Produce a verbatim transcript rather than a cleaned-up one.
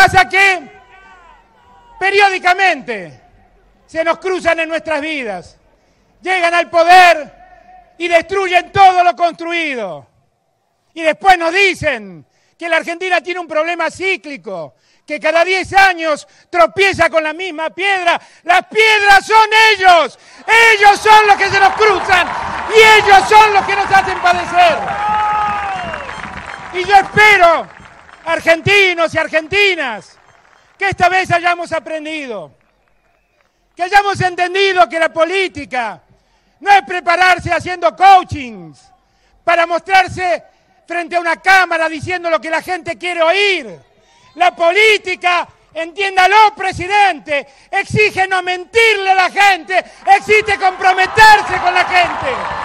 pasa que periódicamente se nos cruzan en nuestras vidas, llegan al poder y destruyen todo lo construido. Y después nos dicen que la Argentina tiene un problema cíclico, que cada diez años tropieza con la misma piedra. Las piedras son ellos, ellos son los que se nos cruzan y ellos son los que nos hacen padecer. Y yo espero, argentinos y argentinas, que esta vez hayamos aprendido, que hayamos entendido que la política no es prepararse haciendo coachings para mostrarse frente a una cámara diciendo lo que la gente quiere oír. La política, entiéndalo, presidente, exige no mentirle a la gente, exige comprometerse con la gente.